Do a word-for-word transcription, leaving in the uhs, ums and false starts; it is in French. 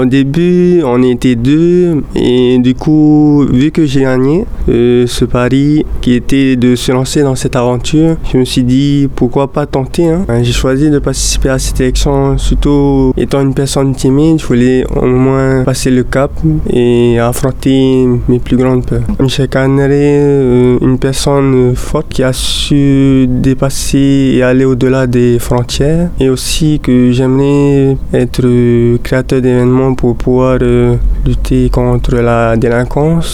début, on était deux et du coup, vu que j'ai gagné euh, ce pari qui était de se lancer dans cette aventure, je me suis dit pourquoi pas tenter. Hein. J'ai choisi de participer à cette élection, surtout étant une personne timide, je voulais au moins passer le cap et affronter mes plus grandes peurs. J'incarnerai euh, une personne forte qui a su dépasser et aller au-delà des frontières, et aussi que j'aimerais être créateur d'événements pour pouvoir euh, lutter contre la délinquance